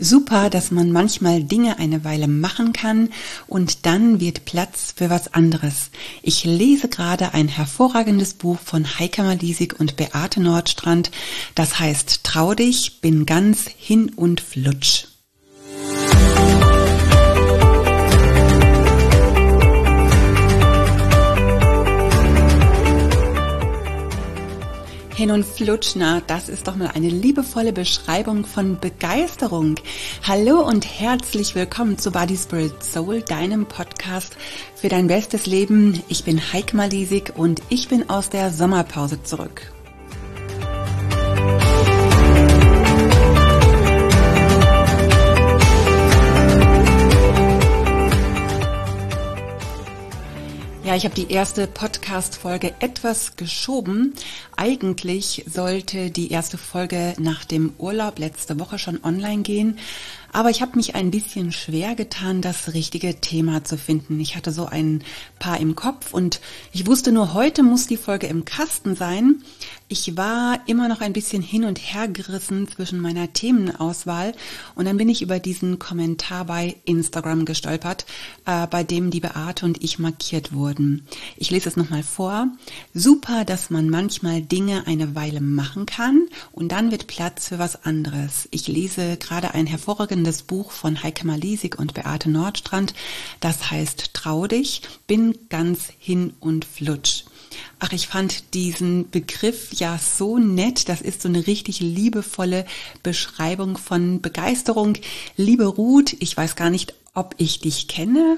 Super, dass man manchmal Dinge eine Weile machen kann und dann wird Platz für was anderes. Ich lese gerade ein hervorragendes Buch von Heike Malisig und Beate Nordstrand. Das heißt Trau dich, bin ganz hin und flutsch. Hin und flutsch, na, das ist doch mal eine liebevolle Beschreibung von Begeisterung. Hallo und herzlich willkommen zu Body, Spirit, Soul, deinem Podcast für dein bestes Leben. Ich bin Heike Malisig und ich bin aus der Sommerpause zurück. Ja, ich habe die erste Podcast-Folge etwas geschoben. Eigentlich sollte die erste Folge nach dem Urlaub letzte Woche schon online gehen. Aber ich habe mich ein bisschen schwer getan, das richtige Thema zu finden. Ich hatte so ein paar im Kopf und ich wusste nur, heute muss die Folge im Kasten sein. Ich war immer noch ein bisschen hin und her gerissen zwischen meiner Themenauswahl und dann bin ich über diesen Kommentar bei Instagram gestolpert, bei dem die Beate und ich markiert wurden. Ich lese es nochmal vor. Super, dass man manchmal Dinge eine Weile machen kann und dann wird Platz für was anderes. Ich lese gerade ein hervorragendes Buch von Heike Malisig und Beate Nordstrand. Das heißt Trau dich, bin ganz hin und flutsch. Ach, ich fand diesen Begriff ja so nett. Das ist so eine richtig liebevolle Beschreibung von Begeisterung. Liebe Ruth, ich weiß gar nicht, ob ich dich kenne,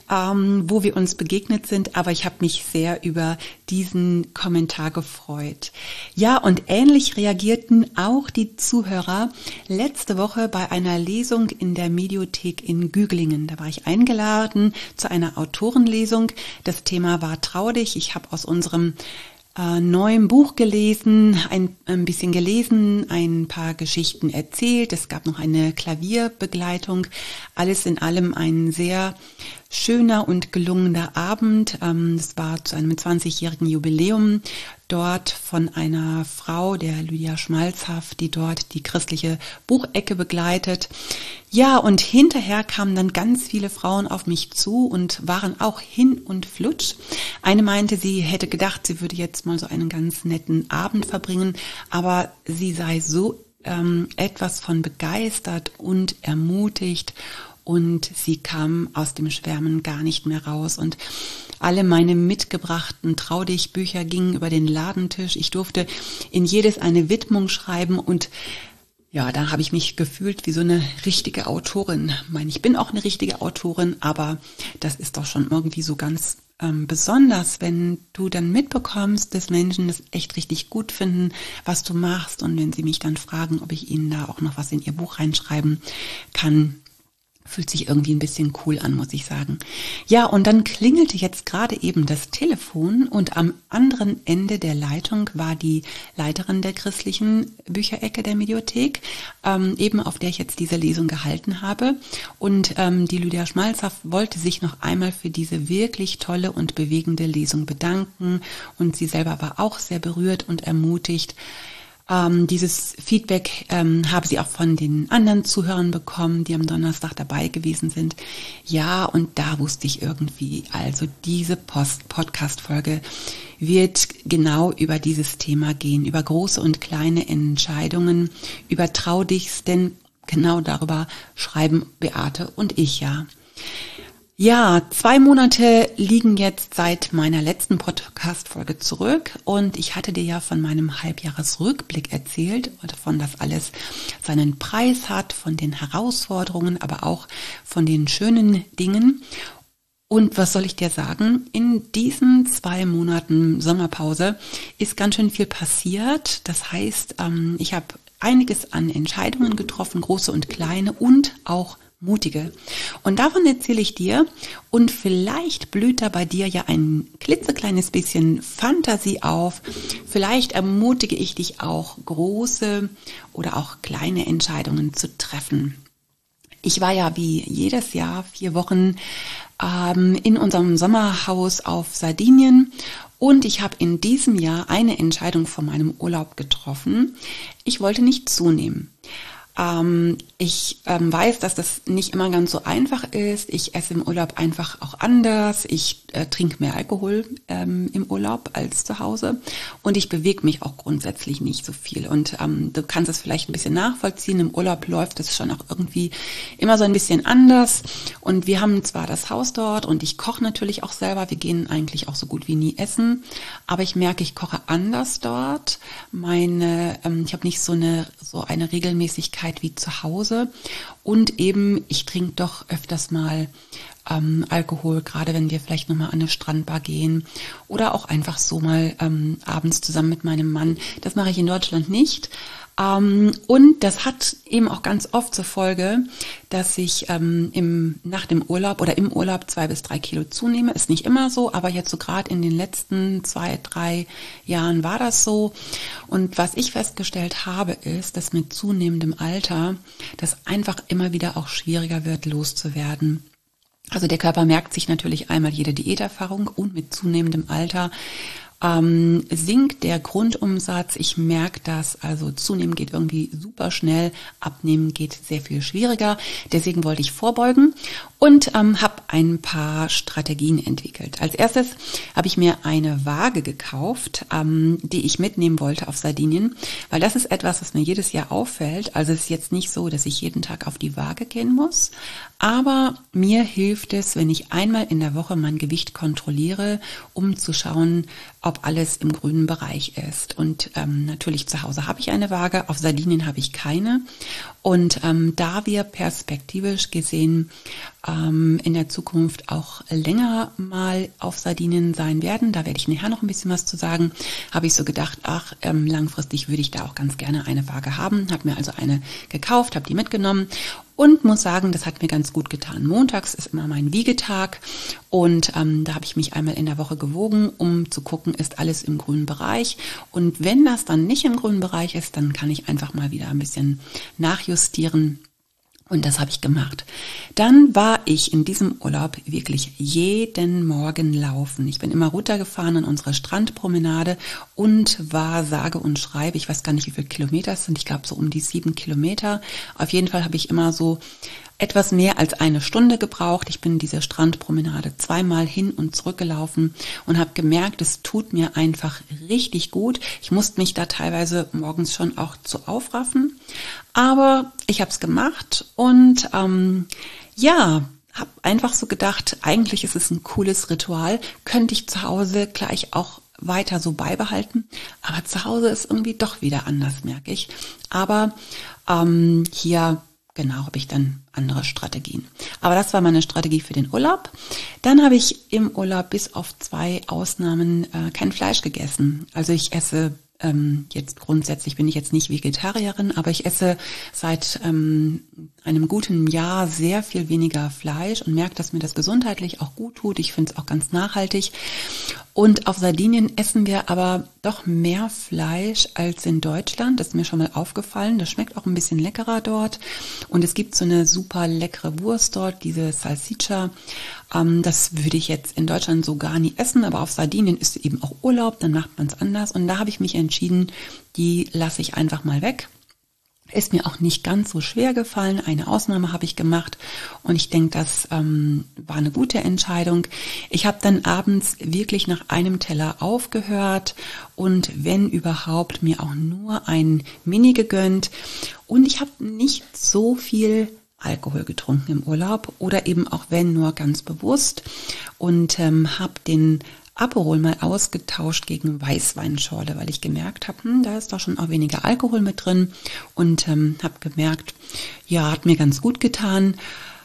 wo wir uns begegnet sind, aber ich habe mich sehr über diesen Kommentar gefreut. Ja, und ähnlich reagierten auch die Zuhörer letzte Woche bei einer Lesung in der Mediothek in Güglingen. Da war ich eingeladen zu einer Autorenlesung. Das Thema war Trau dich. Ich habe aus unserem neuem Buch gelesen, ein bisschen gelesen, ein paar Geschichten erzählt. Es gab noch eine Klavierbegleitung. Alles in allem ein sehr schöner und gelungener Abend. Es war zu einem 20-jährigen Jubiläum dort von einer Frau, der Lydia Schmalzhaft, die dort die christliche Buchecke begleitet. Ja, und hinterher kamen dann ganz viele Frauen auf mich zu und waren auch hin und flutsch. Eine meinte, sie hätte gedacht, sie würde jetzt mal so einen ganz netten Abend verbringen, aber sie sei so etwas von begeistert und ermutigt. Und sie kam aus dem Schwärmen gar nicht mehr raus. Und alle meine mitgebrachten Trau dich Bücher gingen über den Ladentisch. Ich durfte in jedes eine Widmung schreiben und ja, da habe ich mich gefühlt wie so eine richtige Autorin. Ich meine, ich bin auch eine richtige Autorin, aber das ist doch schon irgendwie so ganz besonders, wenn du dann mitbekommst, dass Menschen das echt richtig gut finden, was du machst. Und wenn sie mich dann fragen, ob ich ihnen da auch noch was in ihr Buch reinschreiben kann. Fühlt sich irgendwie ein bisschen cool an, muss ich sagen. Ja, und dann klingelte jetzt gerade eben das Telefon und am anderen Ende der Leitung war die Leiterin der christlichen Bücherecke der Mediothek, eben auf der ich jetzt diese Lesung gehalten habe. Und die Lydia Schmalzhaft wollte sich noch einmal für diese wirklich tolle und bewegende Lesung bedanken. Und sie selber war auch sehr berührt und ermutigt. Dieses Feedback habe sie auch von den anderen Zuhörern bekommen, die am Donnerstag dabei gewesen sind. Ja, und da wusste ich irgendwie, also diese Podcast-Folge wird genau über dieses Thema gehen, über große und kleine Entscheidungen, über Trau dich, denn genau darüber schreiben Beate und ich ja. Ja, 2 Monate liegen jetzt seit meiner letzten Podcast-Folge zurück und ich hatte dir ja von meinem Halbjahresrückblick erzählt, davon, dass alles seinen Preis hat, von den Herausforderungen, aber auch von den schönen Dingen. Und was soll ich dir sagen? In diesen 2 Monaten Sommerpause ist ganz schön viel passiert. Das heißt, ich habe einiges an Entscheidungen getroffen, große und kleine und auch mutige. Und davon erzähle ich dir und vielleicht blüht da bei dir ja ein klitzekleines bisschen Fantasie auf. Vielleicht ermutige ich dich auch, große oder auch kleine Entscheidungen zu treffen. Ich war ja wie jedes Jahr 4 Wochen in unserem Sommerhaus auf Sardinien und ich habe in diesem Jahr eine Entscheidung von meinem Urlaub getroffen. Ich wollte nicht zunehmen. Ich weiß, dass das nicht immer ganz so einfach ist. Ich esse im Urlaub einfach auch anders. Ich trinke mehr Alkohol im Urlaub als zu Hause. Und ich bewege mich auch grundsätzlich nicht so viel. Und du kannst es vielleicht ein bisschen nachvollziehen. Im Urlaub läuft es schon auch irgendwie immer so ein bisschen anders. Und wir haben zwar das Haus dort und ich koche natürlich auch selber. Wir gehen eigentlich auch so gut wie nie essen. Aber ich merke, ich koche anders dort. Ich habe nicht so eine Regelmäßigkeit wie zu Hause und eben ich trinke doch öfters mal Alkohol, gerade wenn wir vielleicht nochmal an eine Strandbar gehen oder auch einfach so mal abends zusammen mit meinem Mann. Das mache ich in Deutschland nicht. Und das hat eben auch ganz oft zur Folge, dass ich nach dem Urlaub oder im Urlaub 2 bis 3 Kilo zunehme. Ist nicht immer so, aber jetzt so gerade in den letzten 2, 3 Jahren war das so. Und was ich festgestellt habe, ist, dass mit zunehmendem Alter das einfach immer wieder auch schwieriger wird, loszuwerden. Also der Körper merkt sich natürlich einmal jede Diäterfahrung und mit zunehmendem Alter sinkt der Grundumsatz. Ich merke das, also zunehmen geht irgendwie super schnell, abnehmen geht sehr viel schwieriger. Deswegen wollte ich vorbeugen und habe ein paar Strategien entwickelt. Als erstes habe ich mir eine Waage gekauft, die ich mitnehmen wollte auf Sardinien, weil das ist etwas, was mir jedes Jahr auffällt. Also es ist jetzt nicht so, dass ich jeden Tag auf die Waage gehen muss, aber mir hilft es, wenn ich einmal in der Woche mein Gewicht kontrolliere, um zu schauen, ob alles im grünen Bereich ist. Und natürlich zu Hause habe ich eine Waage, auf Sardinien habe ich keine. Und da wir perspektivisch gesehen in der Zukunft auch länger mal auf Sardinien sein werden, da werde ich nachher noch ein bisschen was zu sagen, habe ich so gedacht, langfristig würde ich da auch ganz gerne eine Waage haben. Habe mir also eine gekauft, habe die mitgenommen und muss sagen, das hat mir ganz gut getan. Montags ist immer mein Wiegetag und da habe ich mich einmal in der Woche gewogen, um zu gucken, ist alles im grünen Bereich. Und wenn das dann nicht im grünen Bereich ist, dann kann ich einfach mal wieder ein bisschen nachjustieren. Und das habe ich gemacht. Dann war ich in diesem Urlaub wirklich jeden Morgen laufen. Ich bin immer runtergefahren an unsere Strandpromenade und war sage und schreibe, ich weiß gar nicht, wie viele Kilometer es sind, ich glaube so um die 7 Kilometer. Auf jeden Fall habe ich immer so etwas mehr als 1 Stunde gebraucht. Ich bin diese Strandpromenade 2-mal hin und zurück gelaufen und habe gemerkt, es tut mir einfach richtig gut. Ich musste mich da teilweise morgens schon auch zu aufraffen, aber ich habe es gemacht und habe einfach so gedacht, eigentlich ist es ein cooles Ritual, könnte ich zu Hause gleich auch weiter so beibehalten, aber zu Hause ist irgendwie doch wieder anders, merke ich. Aber hier genau, habe ich dann andere Strategien. Aber das war meine Strategie für den Urlaub. Dann habe ich im Urlaub bis auf 2 Ausnahmen kein Fleisch gegessen. Also ich esse jetzt grundsätzlich bin ich jetzt nicht Vegetarierin, aber ich esse seit einem guten Jahr sehr viel weniger Fleisch und merke, dass mir das gesundheitlich auch gut tut. Ich finde es auch ganz nachhaltig. Und auf Sardinien essen wir aber doch mehr Fleisch als in Deutschland. Das ist mir schon mal aufgefallen. Das schmeckt auch ein bisschen leckerer dort. Und es gibt so eine super leckere Wurst dort, diese Salsiccia. Das würde ich jetzt in Deutschland so gar nie essen, aber auf Sardinien ist eben auch Urlaub, dann macht man es anders. Und da habe ich mich entschieden, die lasse ich einfach mal weg. Ist mir auch nicht ganz so schwer gefallen. Eine Ausnahme habe ich gemacht und ich denke, das war eine gute Entscheidung. Ich habe dann abends wirklich nach einem Teller aufgehört und wenn überhaupt mir auch nur ein Mini gegönnt. Und ich habe nicht so viel Alkohol getrunken im Urlaub oder eben auch wenn nur ganz bewusst und habe den Aperol mal ausgetauscht gegen Weißweinschorle, weil ich gemerkt habe, da ist doch schon auch weniger Alkohol mit drin und habe gemerkt, ja, hat mir ganz gut getan.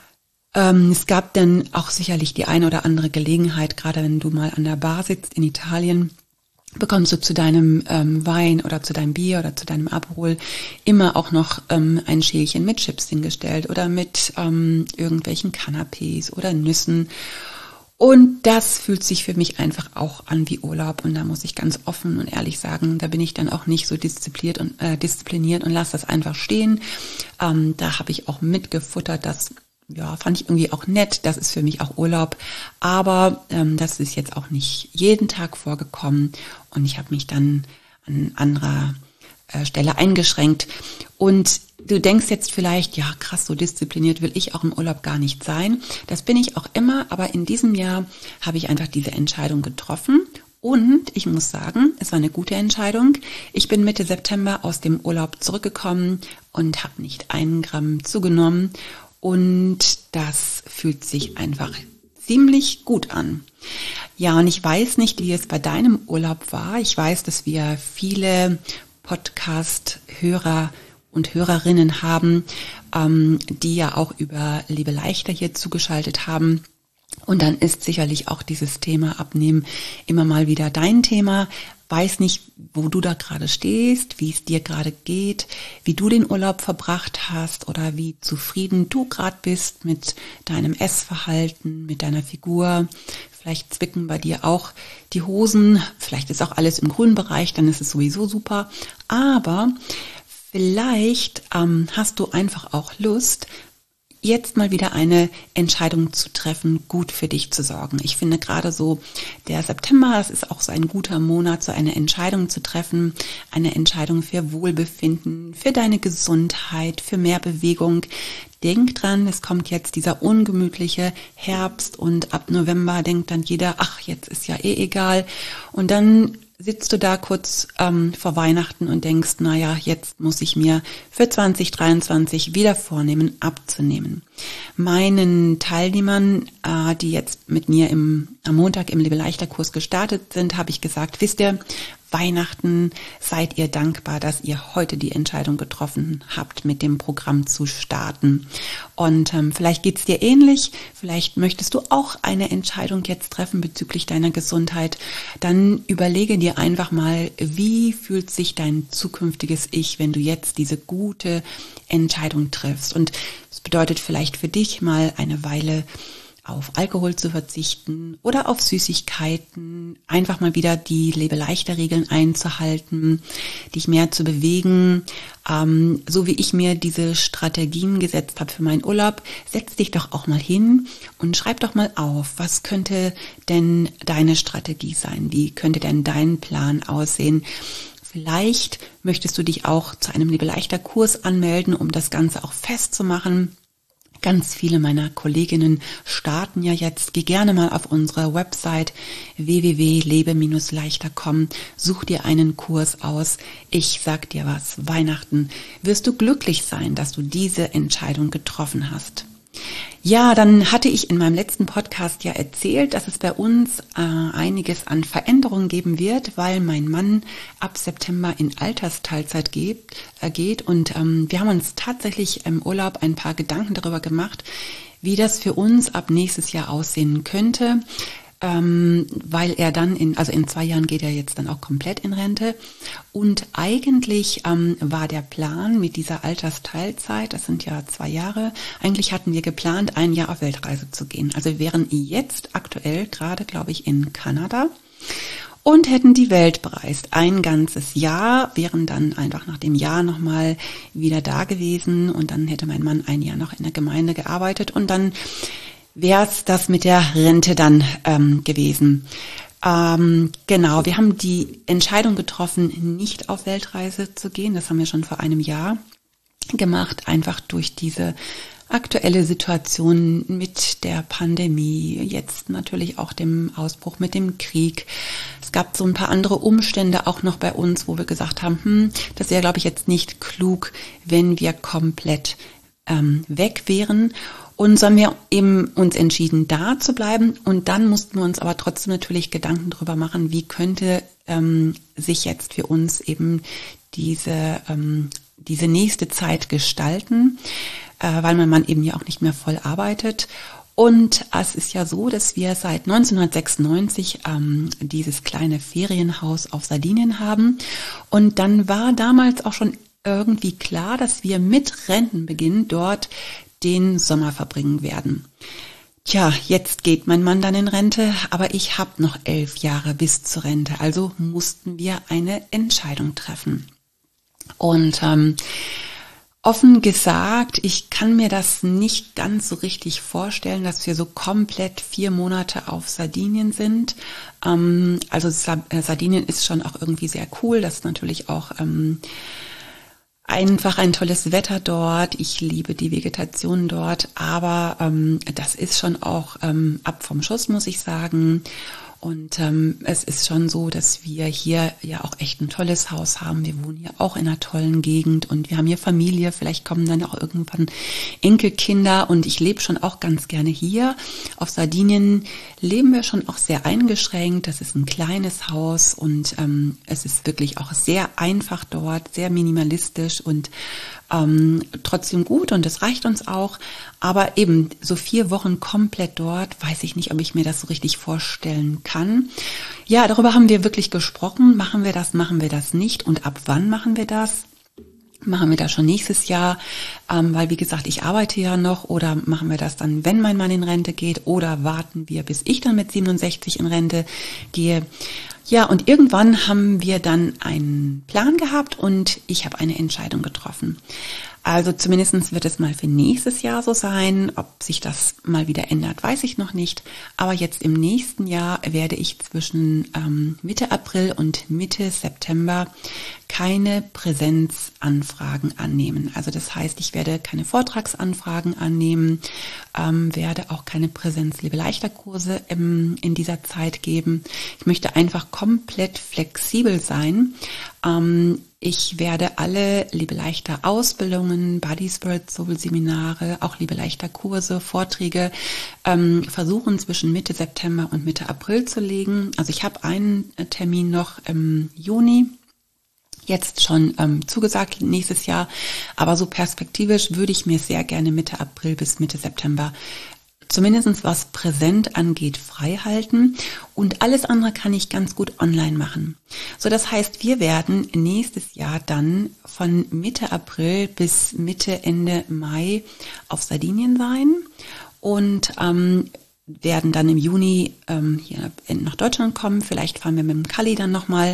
Es gab dann auch sicherlich die eine oder andere Gelegenheit, gerade wenn du mal an der Bar sitzt in Italien, bekommst du zu deinem Wein oder zu deinem Bier oder zu deinem Aperol immer auch noch ein Schälchen mit Chips hingestellt oder mit irgendwelchen Canapés oder Nüssen. Und das fühlt sich für mich einfach auch an wie Urlaub. Und da muss ich ganz offen und ehrlich sagen, da bin ich dann auch nicht so diszipliniert und lasse das einfach stehen. Da habe ich auch mitgefuttert, das fand ich irgendwie auch nett. Das ist für mich auch Urlaub. Aber das ist jetzt auch nicht jeden Tag vorgekommen. Und ich habe mich dann an anderer Stelle eingeschränkt. Und Du denkst jetzt vielleicht, ja krass, so diszipliniert will ich auch im Urlaub gar nicht sein. Das bin ich auch immer, aber in diesem Jahr habe ich einfach diese Entscheidung getroffen. Und ich muss sagen, es war eine gute Entscheidung. Ich bin Mitte September aus dem Urlaub zurückgekommen und habe nicht 1 Gramm zugenommen. Und das fühlt sich einfach ziemlich gut an. Ja, und ich weiß nicht, wie es bei deinem Urlaub war. Ich weiß, dass wir viele Podcast-Hörer und Hörerinnen haben, die ja auch über Lebe leichter hier zugeschaltet haben. Und dann ist sicherlich auch dieses Thema Abnehmen immer mal wieder dein Thema. Weiß nicht, wo du da gerade stehst, wie es dir gerade geht, wie du den Urlaub verbracht hast oder wie zufrieden du gerade bist mit deinem Essverhalten, mit deiner Figur. Vielleicht zwicken bei dir auch die Hosen, vielleicht ist auch alles im grünen Bereich, dann ist es sowieso super. Aber vielleicht hast du einfach auch Lust, jetzt mal wieder eine Entscheidung zu treffen, gut für dich zu sorgen. Ich finde gerade so der September, das ist auch so ein guter Monat, so eine Entscheidung zu treffen, eine Entscheidung für Wohlbefinden, für deine Gesundheit, für mehr Bewegung. Denk dran, es kommt jetzt dieser ungemütliche Herbst und ab November denkt dann jeder, ach, jetzt ist ja eh egal. Und dann sitzt du da kurz vor Weihnachten und denkst, naja, jetzt muss ich mir für 2023 wieder vornehmen, abzunehmen. Meinen Teilnehmern, die jetzt mit mir am Montag im Lebe-leichter-Kurs gestartet sind, habe ich gesagt, wisst ihr, Weihnachten seid ihr dankbar, dass ihr heute die Entscheidung getroffen habt, mit dem Programm zu starten. Und vielleicht geht's dir ähnlich, vielleicht möchtest du auch eine Entscheidung jetzt treffen bezüglich deiner Gesundheit. Dann überlege dir einfach mal, wie fühlt sich dein zukünftiges Ich, wenn du jetzt diese gute Entscheidung triffst. Und es bedeutet vielleicht für dich mal eine Weile auf Alkohol zu verzichten oder auf Süßigkeiten, einfach mal wieder die Lebe-leichter-Regeln einzuhalten, dich mehr zu bewegen. So wie ich mir diese Strategien gesetzt habe für meinen Urlaub, setz dich doch auch mal hin und schreib doch mal auf, was könnte denn deine Strategie sein? Wie könnte denn dein Plan aussehen? Vielleicht möchtest du dich auch zu einem Lebe-leichter-Kurs anmelden, um das Ganze auch festzumachen. Ganz viele meiner Kolleginnen starten ja jetzt. Geh gerne mal auf unsere Website www.lebe-leichter.com. Such dir einen Kurs aus. Ich sag dir was, Weihnachten wirst du glücklich sein, dass du diese Entscheidung getroffen hast. Ja, dann hatte ich in meinem letzten Podcast ja erzählt, dass es bei uns einiges an Veränderungen geben wird, weil mein Mann ab September in Altersteilzeit geht. Und wir haben uns tatsächlich im Urlaub ein paar Gedanken darüber gemacht, wie das für uns ab nächstes Jahr aussehen könnte. Weil er dann in 2 Jahren geht er jetzt dann auch komplett in Rente. Und eigentlich war der Plan mit dieser Altersteilzeit, das sind ja 2 Jahre, eigentlich hatten wir geplant, 1 Jahr auf Weltreise zu gehen. Also wir wären jetzt aktuell gerade, glaube ich, in Kanada und hätten die Welt bereist. Ein ganzes Jahr, wären dann einfach nach dem Jahr nochmal wieder da gewesen und dann hätte mein Mann 1 Jahr noch in der Gemeinde gearbeitet und dann wäre es das mit der Rente dann gewesen. Genau, wir haben die Entscheidung getroffen, nicht auf Weltreise zu gehen. Das haben wir schon vor einem Jahr gemacht, einfach durch diese aktuelle Situation mit der Pandemie, jetzt natürlich auch dem Ausbruch mit dem Krieg. Es gab so ein paar andere Umstände auch noch bei uns, wo wir gesagt haben, das wäre, glaube ich, jetzt nicht klug, wenn wir komplett weg wären. Und so haben wir eben uns entschieden, da zu bleiben. Und dann mussten wir uns aber trotzdem natürlich Gedanken darüber machen, wie könnte sich jetzt für uns eben diese nächste Zeit gestalten, weil mein Mann eben ja auch nicht mehr voll arbeitet. Und es ist ja so, dass wir seit 1996 dieses kleine Ferienhaus auf Sardinien haben. Und dann war damals auch schon irgendwie klar, dass wir mit Rentenbeginn dort den Sommer verbringen werden. Tja, jetzt geht mein Mann dann in Rente, aber ich habe noch 11 Jahre bis zur Rente, also mussten wir eine Entscheidung treffen. Und offen gesagt, ich kann mir das nicht ganz so richtig vorstellen, dass wir so komplett 4 Monate auf Sardinien sind. Also Sardinien ist schon auch irgendwie sehr cool, das ist natürlich auch einfach ein tolles Wetter dort. Ich liebe die Vegetation dort, aber das ist schon auch ab vom Schuss, muss ich sagen. Und es ist schon so, dass wir hier ja auch echt ein tolles Haus haben. Wir wohnen hier auch in einer tollen Gegend und wir haben hier Familie. Vielleicht kommen dann auch irgendwann Enkelkinder und ich lebe schon auch ganz gerne hier. Auf Sardinien leben wir schon auch sehr eingeschränkt. Das ist ein kleines Haus und es ist wirklich auch sehr einfach dort, sehr minimalistisch und trotzdem gut und das reicht uns auch. Aber eben so 4 Wochen komplett dort, weiß ich nicht, ob ich mir das so richtig vorstellen kann. Ja, darüber haben wir wirklich gesprochen. Machen wir das nicht und ab wann machen wir das? Machen wir das schon nächstes Jahr, weil wie gesagt, ich arbeite ja noch, oder machen wir das dann, wenn mein Mann in Rente geht, oder warten wir, bis ich dann mit 67 in Rente gehe. Ja, und irgendwann haben wir dann einen Plan gehabt und ich habe eine Entscheidung getroffen. Also zumindest wird es mal für nächstes Jahr so sein. Ob sich das mal wieder ändert, weiß ich noch nicht. Aber jetzt im nächsten Jahr werde ich zwischen Mitte April und Mitte September keine Präsenzanfragen annehmen. Also das heißt, ich werde keine Vortragsanfragen annehmen, werde auch keine Präsenz-Liebe-Leichter-Kurse in dieser Zeit geben. Ich möchte einfach komplett flexibel sein. Ich werde alle Liebe Leichter Ausbildungen, Body Spirit Soul Seminare, auch Liebe Leichter Kurse, Vorträge versuchen zwischen Mitte September und Mitte April zu legen. Also ich habe einen Termin noch im Juni. Jetzt schon zugesagt nächstes Jahr, aber so perspektivisch würde ich mir sehr gerne Mitte April bis Mitte September zumindest was präsent angeht, frei halten und alles andere kann ich ganz gut online machen. So, das heißt, wir werden nächstes Jahr dann von Mitte April bis Mitte, Ende Mai auf Sardinien sein und werden dann im Juni hier nach Deutschland kommen. Vielleicht fahren wir mit dem Kali dann nochmal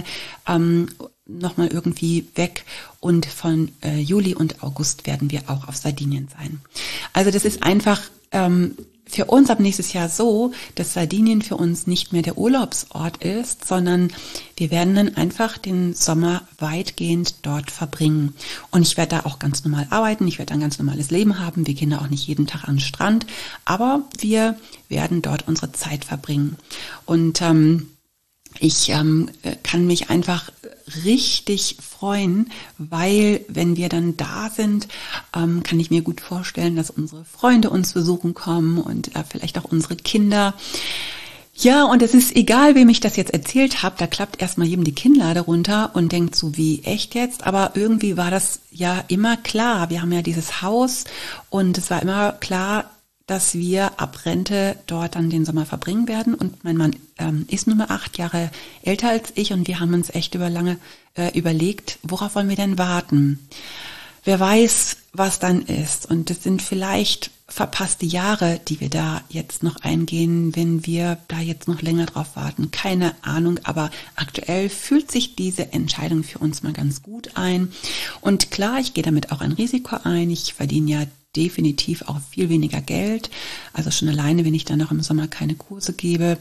irgendwie weg und von Juli und August werden wir auch auf Sardinien sein. Also das ist einfach für uns ab nächstes Jahr so, dass Sardinien für uns nicht mehr der Urlaubsort ist, sondern wir werden dann einfach den Sommer weitgehend dort verbringen. Und ich werde da auch ganz normal arbeiten, ich werde ein ganz normales Leben haben, wir gehen da auch nicht jeden Tag an den Strand, aber wir werden dort unsere Zeit verbringen. Und ich kann mich einfach richtig freuen, weil wenn wir dann da sind, kann ich mir gut vorstellen, dass unsere Freunde uns besuchen kommen und vielleicht auch unsere Kinder. Ja, und es ist egal, wem ich das jetzt erzählt habe, da klappt erstmal jedem die Kinnlade runter und denkt so, wie, echt jetzt? Aber irgendwie war das ja immer klar. Wir haben ja dieses Haus und es war immer klar, dass wir ab Rente dort dann den Sommer verbringen werden. Und mein Mann ist nur mal 8 Jahre älter als ich und wir haben uns echt lange überlegt, worauf wollen wir denn warten? Wer weiß, was dann ist. Und das sind vielleicht verpasste Jahre, die wir da jetzt noch eingehen, wenn wir da jetzt noch länger drauf warten. Keine Ahnung, aber aktuell fühlt sich diese Entscheidung für uns mal ganz gut ein. Und klar, ich gehe damit auch ein Risiko ein. Ich verdiene ja definitiv auch viel weniger Geld. Also schon alleine, wenn ich dann noch im Sommer keine Kurse gebe.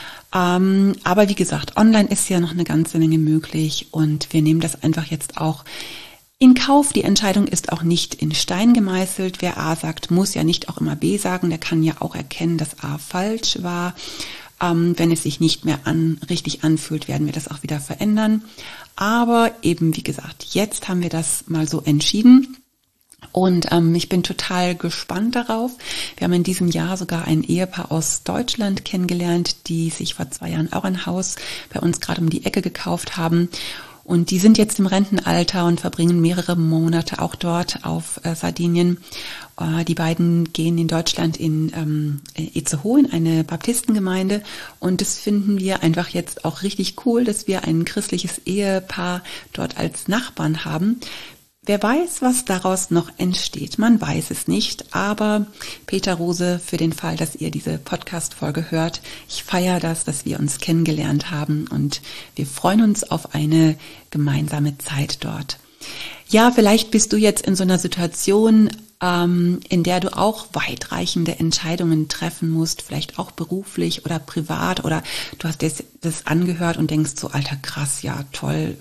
Aber wie gesagt, online ist ja noch eine ganze Menge möglich und wir nehmen das einfach jetzt auch in Kauf. Die Entscheidung ist auch nicht in Stein gemeißelt. Wer A sagt, muss ja nicht auch immer B sagen. Der kann ja auch erkennen, dass A falsch war. Wenn es sich nicht mehr richtig anfühlt, werden wir das auch wieder verändern. Aber eben, wie gesagt, jetzt haben wir das mal so entschieden. Und ich bin total gespannt darauf. Wir haben in diesem Jahr sogar ein Ehepaar aus Deutschland kennengelernt, die sich vor 2 Jahren auch ein Haus bei uns gerade um die Ecke gekauft haben. Und die sind jetzt im Rentenalter und verbringen mehrere Monate auch dort auf Sardinien. Die beiden gehen in Deutschland in Itzehoe, in eine Baptistengemeinde. Und das finden wir einfach jetzt auch richtig cool, dass wir ein christliches Ehepaar dort als Nachbarn haben. Wer weiß, was daraus noch entsteht. Man weiß es nicht, aber Peter Rose, für den Fall, dass ihr diese Podcast-Folge hört, ich feiere das, dass wir uns kennengelernt haben und wir freuen uns auf eine gemeinsame Zeit dort. Ja, vielleicht bist du jetzt in so einer Situation, in der du auch weitreichende Entscheidungen treffen musst, vielleicht auch beruflich oder privat, oder du hast das angehört und denkst so, alter krass, ja toll,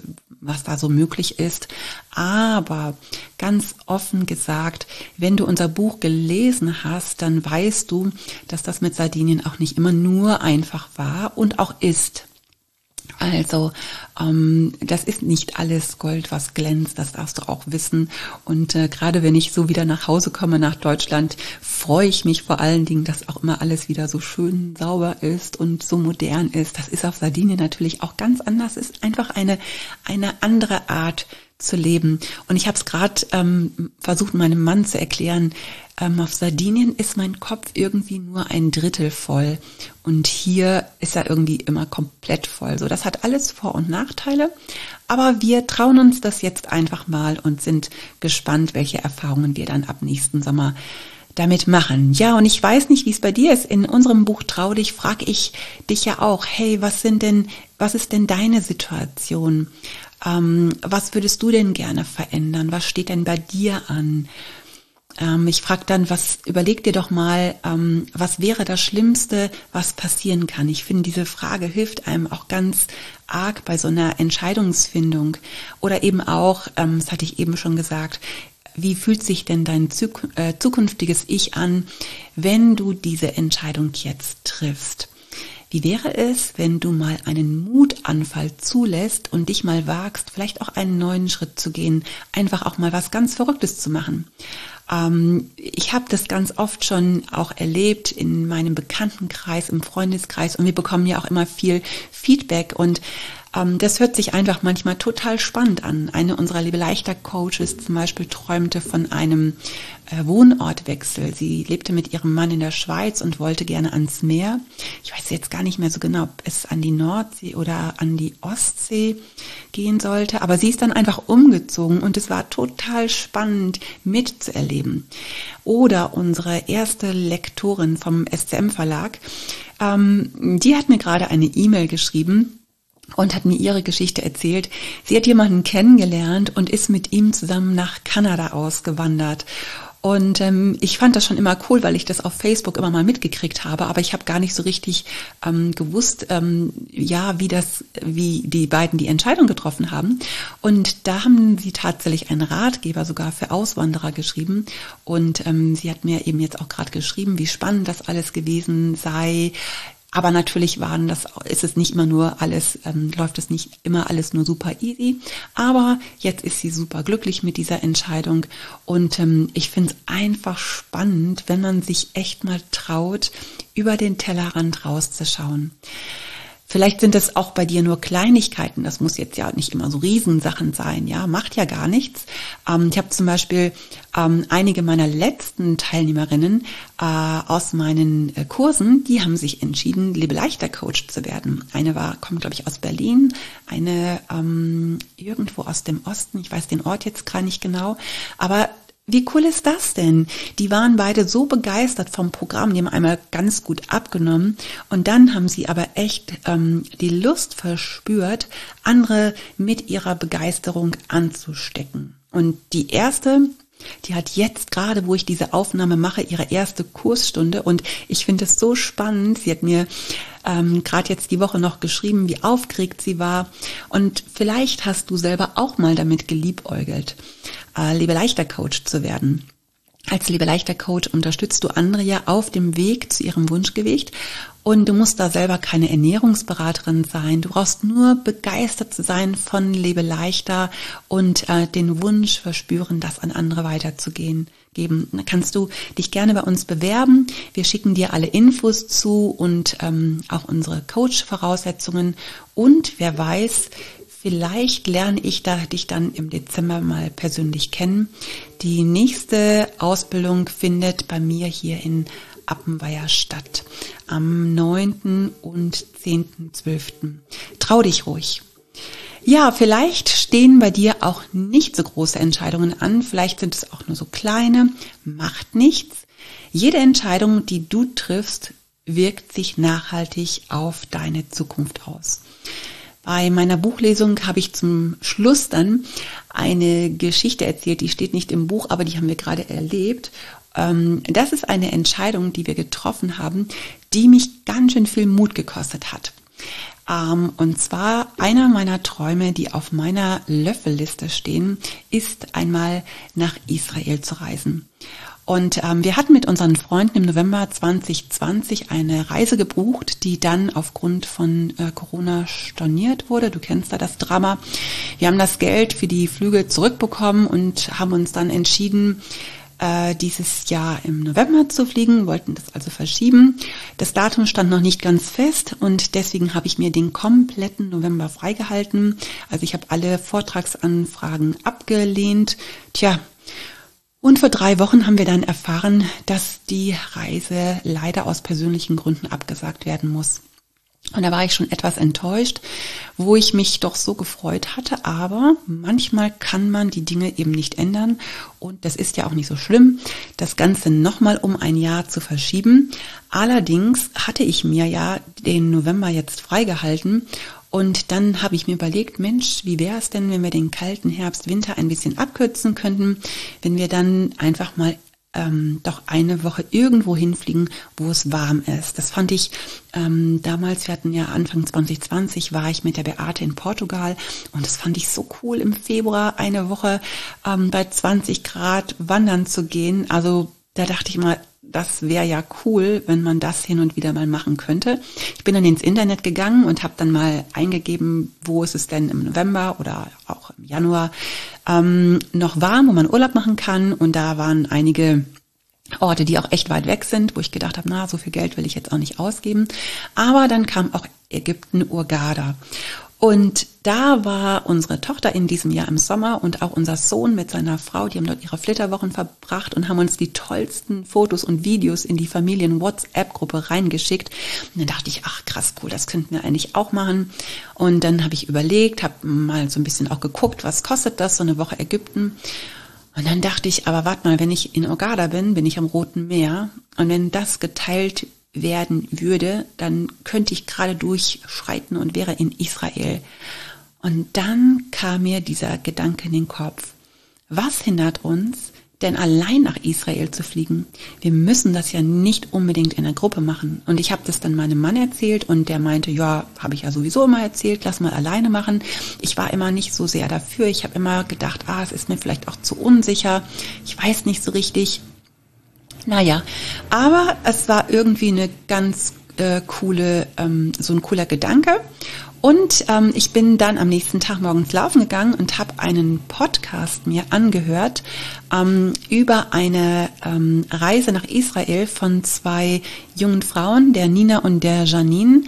was da so möglich ist. Aber ganz offen gesagt, wenn du unser Buch gelesen hast, dann weißt du, dass das mit Sardinien auch nicht immer nur einfach war und auch ist. Also das ist nicht alles Gold, was glänzt, das darfst du auch wissen. Und gerade wenn ich so wieder nach Hause komme, nach Deutschland, freue ich mich vor allen Dingen, dass auch immer alles wieder so schön sauber ist und so modern ist. Das ist auf Sardinien natürlich auch ganz anders. Es ist einfach eine andere Art zu leben. Und ich habe es gerade versucht, meinem Mann zu erklären, auf Sardinien ist mein Kopf irgendwie nur ein Drittel voll und hier ist er irgendwie immer komplett voll. So, das hat alles Vor- und Nachteile, aber wir trauen uns das jetzt einfach mal und sind gespannt, welche Erfahrungen wir dann ab nächsten Sommer damit machen. Ja, und ich weiß nicht, wie es bei dir ist. In unserem Buch Trau dich frage ich dich ja auch, hey, was ist denn deine Situation? Was würdest du denn gerne verändern? Was steht denn bei dir an? Ich frage dann, überleg dir doch mal, was wäre das Schlimmste, was passieren kann? Ich finde, diese Frage hilft einem auch ganz arg bei so einer Entscheidungsfindung. Oder eben auch, das hatte ich eben schon gesagt, wie fühlt sich denn dein zukünftiges Ich an, wenn du diese Entscheidung jetzt triffst? Wie wäre es, wenn du mal einen Mutanfall zulässt und dich mal wagst, vielleicht auch einen neuen Schritt zu gehen, einfach auch mal was ganz Verrücktes zu machen? Ich habe das ganz oft schon auch erlebt in meinem Bekanntenkreis, im Freundeskreis und wir bekommen ja auch immer viel Feedback und das hört sich einfach manchmal total spannend an. Eine unserer Liebe-Leichter-Coaches zum Beispiel träumte von einem Wohnortwechsel. Sie lebte mit ihrem Mann in der Schweiz und wollte gerne ans Meer. Ich weiß jetzt gar nicht mehr so genau, ob es an die Nordsee oder an die Ostsee gehen sollte. Aber sie ist dann einfach umgezogen und es war total spannend mitzuerleben. Oder unsere erste Lektorin vom SCM-Verlag, die hat mir gerade eine E-Mail geschrieben und hat mir ihre Geschichte erzählt. Sie hat jemanden kennengelernt und ist mit ihm zusammen nach Kanada ausgewandert. Und ich fand das schon immer cool, weil ich das auf Facebook immer mal mitgekriegt habe, aber ich habe gar nicht so richtig gewusst, wie die beiden die Entscheidung getroffen haben. Und da haben sie tatsächlich einen Ratgeber sogar für Auswanderer geschrieben. Und sie hat mir eben jetzt auch gerade geschrieben, wie spannend das alles gewesen sei. Aber natürlich ist es nicht immer nur alles, läuft es nicht immer alles nur super easy. Aber jetzt ist sie super glücklich mit dieser Entscheidung. Und ich finde es einfach spannend, wenn man sich echt mal traut, über den Tellerrand rauszuschauen. Vielleicht sind es auch bei dir nur Kleinigkeiten. Das muss jetzt ja nicht immer so Riesensachen sein. Ja, macht ja gar nichts. Ich habe zum Beispiel einige meiner letzten Teilnehmerinnen aus meinen Kursen, die haben sich entschieden, Liebe-Leichter-Coach zu werden. Eine kommt, glaube ich, aus Berlin, eine irgendwo aus dem Osten. Ich weiß den Ort jetzt gar nicht genau. Aber wie cool ist das denn? Die waren beide so begeistert vom Programm, die haben einmal ganz gut abgenommen und dann haben sie aber echt die Lust verspürt, andere mit ihrer Begeisterung anzustecken. Und die erste, die hat jetzt gerade, wo ich diese Aufnahme mache, ihre erste Kursstunde und ich finde es so spannend. Sie hat mir gerade jetzt die Woche noch geschrieben, wie aufgeregt sie war und vielleicht hast du selber auch mal damit geliebäugelt, Liebe-Leichter-Coach zu werden. Als Liebe-Leichter-Coach unterstützt du andere ja auf dem Weg zu ihrem Wunschgewicht und du musst da selber keine Ernährungsberaterin sein. Du brauchst nur begeistert zu sein von Liebe-Leichter und den Wunsch verspüren, das an andere weiterzugeben. Dann kannst du dich gerne bei uns bewerben. Wir schicken dir alle Infos zu und auch unsere Coach-Voraussetzungen und wer weiß, vielleicht lerne ich dich dann im Dezember mal persönlich kennen. Die nächste Ausbildung findet bei mir hier in Appenweier statt. Am 9. und 10.12. Trau dich ruhig. Ja, vielleicht stehen bei dir auch nicht so große Entscheidungen an. Vielleicht sind es auch nur so kleine. Macht nichts. Jede Entscheidung, die du triffst, wirkt sich nachhaltig auf deine Zukunft aus. Bei meiner Buchlesung habe ich zum Schluss dann eine Geschichte erzählt, die steht nicht im Buch, aber die haben wir gerade erlebt. Das ist eine Entscheidung, die wir getroffen haben, die mich ganz schön viel Mut gekostet hat. Und zwar einer meiner Träume, die auf meiner Löffelliste stehen, ist einmal nach Israel zu reisen. Und wir hatten mit unseren Freunden im November 2020 eine Reise gebucht, die dann aufgrund von Corona storniert wurde. Du kennst da das Drama. Wir haben das Geld für die Flüge zurückbekommen und haben uns dann entschieden, dieses Jahr im November zu fliegen, wollten das also verschieben. Das Datum stand noch nicht ganz fest und deswegen habe ich mir den kompletten November freigehalten. Also ich habe alle Vortragsanfragen abgelehnt. Und vor 3 Wochen haben wir dann erfahren, dass die Reise leider aus persönlichen Gründen abgesagt werden muss. Und da war ich schon etwas enttäuscht, wo ich mich doch so gefreut hatte. Aber manchmal kann man die Dinge eben nicht ändern. Und das ist ja auch nicht so schlimm, das Ganze nochmal um ein Jahr zu verschieben. Allerdings hatte ich mir ja den November jetzt freigehalten. Und dann habe ich mir überlegt, Mensch, wie wäre es denn, wenn wir den kalten Herbst, Winter ein bisschen abkürzen könnten, wenn wir dann einfach mal doch eine Woche irgendwo hinfliegen, wo es warm ist. Das fand ich damals, wir hatten ja Anfang 2020, war ich mit der Beate in Portugal und das fand ich so cool, im Februar eine Woche bei 20 Grad wandern zu gehen. Also da dachte ich mal, das wäre ja cool, wenn man das hin und wieder mal machen könnte. Ich bin dann ins Internet gegangen und habe dann mal eingegeben, wo ist es denn im November oder auch im Januar noch warm, wo man Urlaub machen kann. Und da waren einige Orte, die auch echt weit weg sind, wo ich gedacht habe, so viel Geld will ich jetzt auch nicht ausgeben. Aber dann kam auch Ägypten, Hurghada. Und da war unsere Tochter in diesem Jahr im Sommer und auch unser Sohn mit seiner Frau, die haben dort ihre Flitterwochen verbracht und haben uns die tollsten Fotos und Videos in die Familien-WhatsApp-Gruppe reingeschickt. Und dann dachte ich, ach krass, cool, das könnten wir eigentlich auch machen. Und dann habe ich überlegt, habe mal so ein bisschen auch geguckt, was kostet das, so eine Woche Ägypten. Und dann dachte ich, aber warte mal, wenn ich in Hurghada bin ich am Roten Meer. Und wenn das geteilt werden würde, dann könnte ich gerade durchschreiten und wäre in Israel. Und dann kam mir dieser Gedanke in den Kopf. Was hindert uns, denn allein nach Israel zu fliegen? Wir müssen das ja nicht unbedingt in der Gruppe machen. Und ich habe das dann meinem Mann erzählt und der meinte, ja, habe ich ja sowieso immer erzählt, lass mal alleine machen. Ich war immer nicht so sehr dafür. Ich habe immer gedacht, es ist mir vielleicht auch zu unsicher. Ich weiß nicht so richtig. Naja, aber es war irgendwie eine ganz coole, so ein cooler Gedanke. Und ich bin dann am nächsten Tag morgens laufen gegangen und habe einen Podcast mir angehört über eine Reise nach Israel von 2 jungen Frauen, der Nina und der Janine.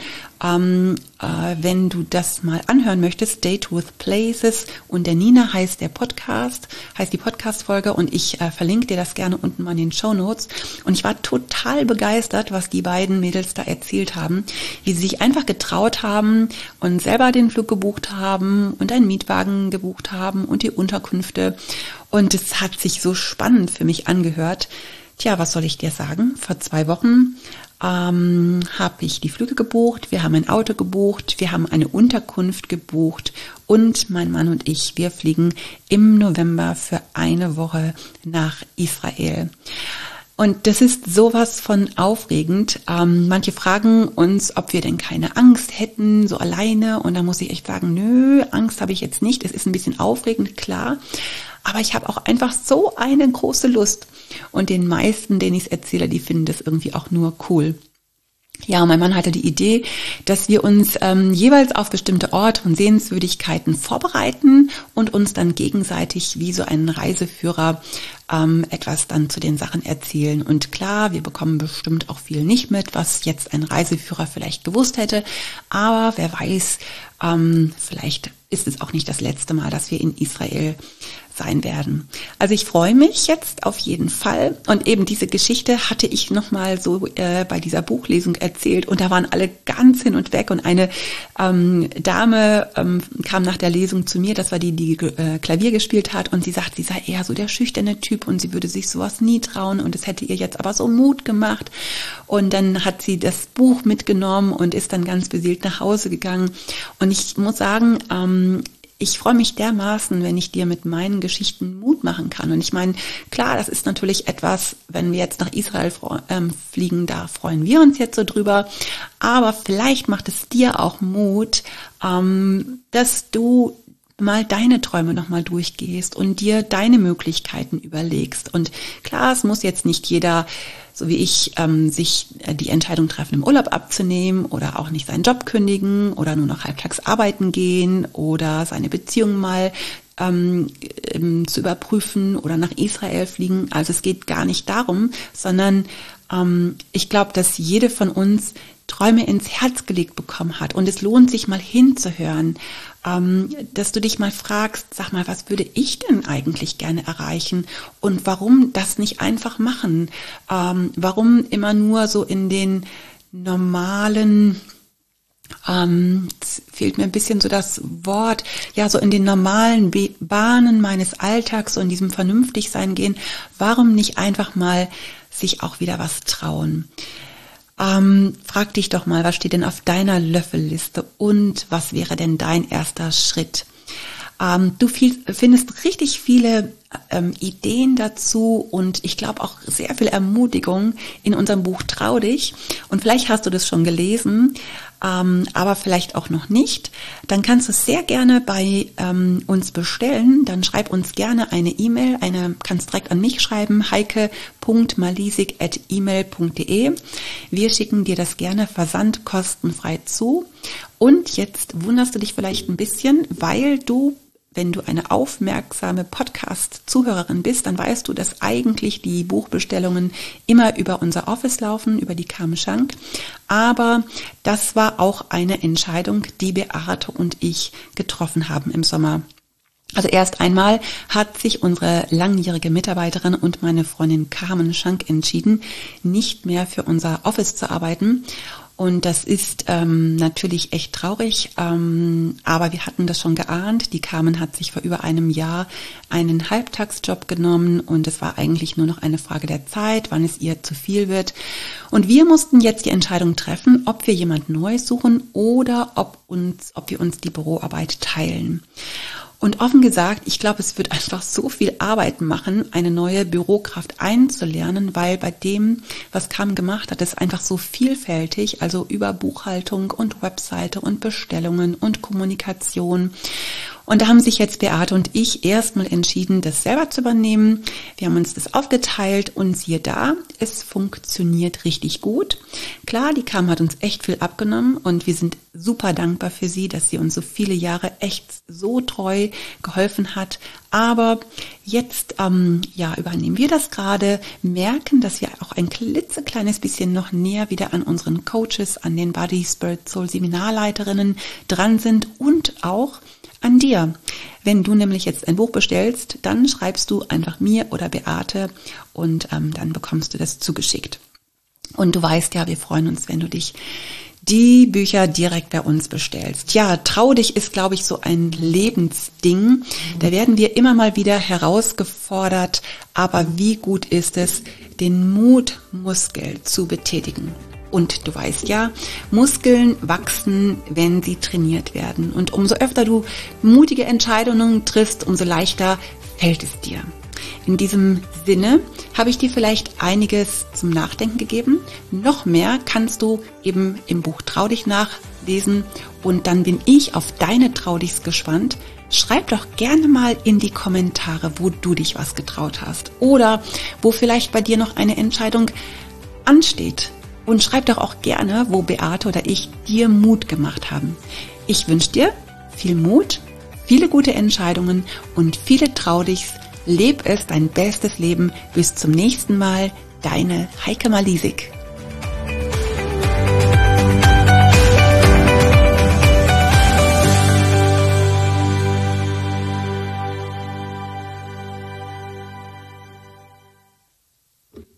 Wenn du das mal anhören möchtest, Date with Places, und der Nina heißt die Podcast-Folge, und ich verlinke dir das gerne unten mal in den Shownotes. Und ich war total begeistert, was die beiden Mädels da erzählt haben, wie sie sich einfach getraut haben und selber den Flug gebucht haben und einen Mietwagen gebucht haben und die Unterkünfte. Und es hat sich so spannend für mich angehört. Tja, was soll ich dir sagen? Vor 2 Wochen habe ich die Flüge gebucht, wir haben ein Auto gebucht, wir haben eine Unterkunft gebucht und mein Mann und ich, wir fliegen im November für eine Woche nach Israel. Und das ist sowas von aufregend. Manche fragen uns, ob wir denn keine Angst hätten, so alleine. Und da muss ich echt sagen, nö, Angst habe ich jetzt nicht. Es ist ein bisschen aufregend, klar. Aber ich habe auch einfach so eine große Lust. Und den meisten, denen ich es erzähle, die finden das irgendwie auch nur cool. Ja, mein Mann hatte die Idee, dass wir uns jeweils auf bestimmte Orte und Sehenswürdigkeiten vorbereiten und uns dann gegenseitig wie so einen Reiseführer etwas dann zu den Sachen erzählen. Und klar, wir bekommen bestimmt auch viel nicht mit, was jetzt ein Reiseführer vielleicht gewusst hätte. Aber wer weiß, vielleicht ist es auch nicht das letzte Mal, dass wir in Israel sein werden. Also ich freue mich jetzt auf jeden Fall. Und eben diese Geschichte hatte ich nochmal so bei dieser Buchlesung erzählt und da waren alle ganz hin und weg. Und eine Dame kam nach der Lesung zu mir, das war die Klavier gespielt hat, und sie sagt, sie sei eher so der schüchterne Typ und sie würde sich sowas nie trauen und es hätte ihr jetzt aber so Mut gemacht. Und dann hat sie das Buch mitgenommen und ist dann ganz beseelt nach Hause gegangen. Und ich muss sagen, ich freue mich dermaßen, wenn ich dir mit meinen Geschichten Mut machen kann. Und ich meine, klar, das ist natürlich etwas, wenn wir jetzt nach Israel fliegen, da freuen wir uns jetzt so drüber. Aber vielleicht macht es dir auch Mut, dass du mal deine Träume nochmal durchgehst und dir deine Möglichkeiten überlegst. Und klar, es muss jetzt nicht jeder, so wie ich, sich die Entscheidung treffen, im Urlaub abzunehmen oder auch nicht seinen Job kündigen oder nur noch halbtags arbeiten gehen oder seine Beziehung mal zu überprüfen oder nach Israel fliegen. Also es geht gar nicht darum, sondern ich glaube, dass jede von uns Träume ins Herz gelegt bekommen hat. Und es lohnt sich mal hinzuhören, dass du dich mal fragst, sag mal, was würde ich denn eigentlich gerne erreichen und warum das nicht einfach machen? Warum immer nur so in den normalen, fehlt mir ein bisschen so das Wort, ja, so in den normalen Bahnen meines Alltags, so in diesem Vernünftigsein gehen, warum nicht einfach mal sich auch wieder was trauen? Frag dich doch mal, was steht denn auf deiner Löffelliste und was wäre denn dein erster Schritt? Du findest richtig viele Ideen dazu und ich glaube auch sehr viel Ermutigung in unserem Buch Trau dich. Und vielleicht hast du das schon gelesen, aber vielleicht auch noch nicht. Dann kannst du es sehr gerne bei uns bestellen. Dann schreib uns gerne eine E-Mail. Kannst direkt an mich schreiben, heike.malisig@email.de. Wir schicken dir das gerne versandkostenfrei zu. Und jetzt wunderst du dich vielleicht ein bisschen, weil wenn du eine aufmerksame Podcast-Zuhörerin bist, dann weißt du, dass eigentlich die Buchbestellungen immer über unser Office laufen, über die Carmen Schank. Aber das war auch eine Entscheidung, die Beate und ich getroffen haben im Sommer. Also erst einmal hat sich unsere langjährige Mitarbeiterin und meine Freundin Carmen Schank entschieden, nicht mehr für unser Office zu arbeiten. Und das ist natürlich echt traurig, aber wir hatten das schon geahnt. Die Carmen hat sich vor über einem Jahr einen Halbtagsjob genommen und es war eigentlich nur noch eine Frage der Zeit, wann es ihr zu viel wird. Und wir mussten jetzt die Entscheidung treffen, ob wir jemand Neues suchen oder ob wir uns die Büroarbeit teilen. Und offen gesagt, ich glaube, es wird einfach so viel Arbeit machen, eine neue Bürokraft einzulernen, weil bei dem, was Carmen gemacht hat, ist einfach so vielfältig, also über Buchhaltung und Webseite und Bestellungen und Kommunikation. Und da haben sich jetzt Beate und ich erstmal entschieden, das selber zu übernehmen. Wir haben uns das aufgeteilt und siehe da, es funktioniert richtig gut. Klar, die Carmen hat uns echt viel abgenommen und wir sind super dankbar für sie, dass sie uns so viele Jahre echt so treu geholfen hat. Aber jetzt übernehmen wir das gerade, merken, dass wir auch ein klitzekleines bisschen noch näher wieder an unseren Coaches, an den Body, Spirit, Soul Seminarleiterinnen dran sind und auch an dir. Wenn du nämlich jetzt ein Buch bestellst, dann schreibst du einfach mir oder Beate und dann bekommst du das zugeschickt. Und du weißt ja, wir freuen uns, wenn du dich die Bücher direkt bei uns bestellst. Ja, Trau dich ist, glaube ich, so ein Lebensding. Da werden wir immer mal wieder herausgefordert, aber wie gut ist es, den Mutmuskel zu betätigen. Und du weißt ja, Muskeln wachsen, wenn sie trainiert werden. Und umso öfter du mutige Entscheidungen triffst, umso leichter fällt es dir. In diesem Sinne habe ich dir vielleicht einiges zum Nachdenken gegeben. Noch mehr kannst du eben im Buch Trau dich nachlesen. Und dann bin ich auf deine Trau dichs gespannt. Schreib doch gerne mal in die Kommentare, wo du dich was getraut hast. Oder wo vielleicht bei dir noch eine Entscheidung ansteht. Und schreib doch auch gerne, wo Beate oder ich dir Mut gemacht haben. Ich wünsche dir viel Mut, viele gute Entscheidungen und viele Trau dichs. Leb es dein bestes Leben. Bis zum nächsten Mal. Deine Heike Malisig.